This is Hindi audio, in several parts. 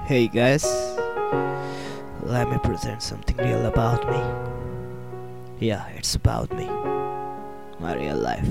Hey guys, let me present something real about me. Yeah, it's about me, my real life.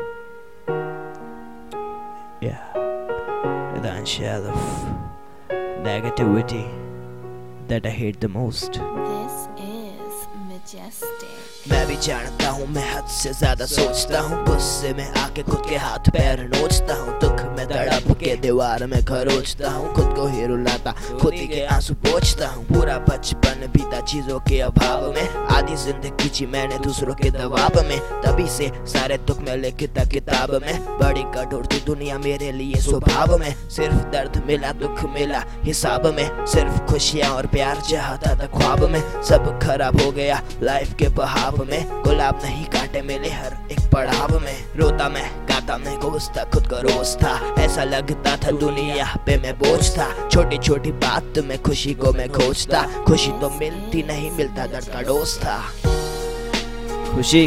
Yeah, with a shell of negativity that I hate the most. This is Majestic. मैं भी जानता हूँ मैं हद से ज्यादा सोचता हूँ, गुस्से में आके खुद के हाथ पैर नोचता हूँ, दुख में तड़प के दीवार में खरोचता हूँ, खुद को ही रुलाता खुद ही के आंसू पोंछता हूँ। पूरा बचपन बीता चीजों के अभाव में, आधी जिंदगी जी मैंने दूसरों के दबाव में, तभी से सारे दुख में लिखता किताब में। बड़ी कठोर थी दुनिया मेरे लिए स्वभाव में, सिर्फ दर्द मिला दुख मिला हिसाब में, सिर्फ खुशियाँ और प्यार चाहता था ख्वाब में। सब खराब हो गया लाइफ के बहाव में, गुलाब नहीं काटे मिले हर एक पड़ाव में। रोता मैं गाता मैं कोसता खुद को रोज था, ऐसा लगता था दुनिया पे मैं बोझ था। छोटी छोटी बात में खुशी को मैं खोजता, खुशी तो मिलती नहीं मिलता दर्द का डोज था। खुशी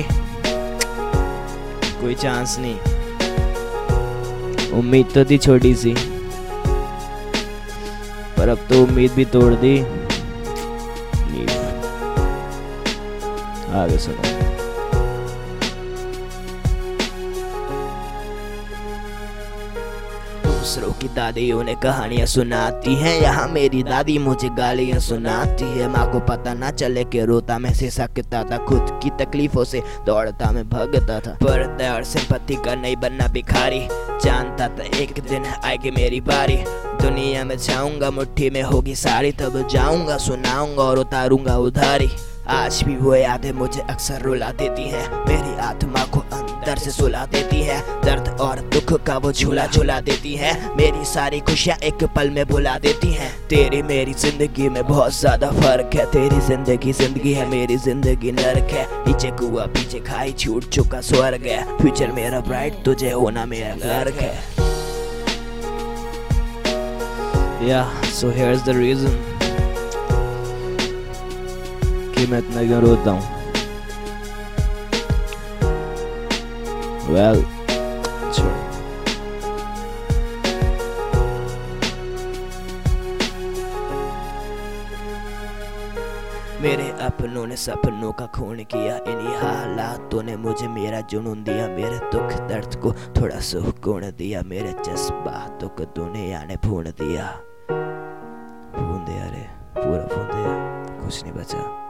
कोई चांस नहीं, उम्मीद तो थी छोटी सी, पर अब तो उम्मीद भी तोड़ दी। आगे सुनो। दूसरों की दादी उन्हें कहानियां सुनाती हैं, यहाँ मेरी दादी मुझे गालियां सुनाती है। माँ को पता ना चले कि रोता मैं से सकता था, खुद की तकलीफों से दौड़ता मैं भगता था। पर्दा और सिंपत्ति का नहीं बनना भिखारी, जानता था एक दिन आएगी मेरी बारी। दुनिया में जाऊंगा मुट्ठी में होगी सारी, तब जाऊंगा सुनाऊंगा और उतारूंगा उधारी। आज भी वो यादें मुझे अक्सर रुला देती हैं, मेरी आत्मा को अंदर से सुला देती है। दर्द और दुख का वो झूला झूला देती है, मेरी सारी खुशियाँ एक पल में भुला देती हैं। तेरी मेरी जिंदगी में बहुत ज्यादा फर्क है, तेरी जिंदगी जिंदगी है मेरी जिंदगी नर्क है। नीचे कुआ पीछे खाई छूट चुका स्वर्ग है, फ्यूचर मेरा ब्राइट तुझे होना मेरा गर्क है। Yeah, so here's the reason कि मैं इतना क्यों रोता हूँ। Well, छोड़। मेरे अपनों ने सपनों का खून किया, इन्हीं हालातों ने मुझे मेरा जुनून दिया। मेरे दुख दर्द को थोड़ा सुकून दिया, मेरे जज्बातों को दुनिया ने भून दिया। भून दिया रे, पूरा भून दिया, कुछ नहीं बचा।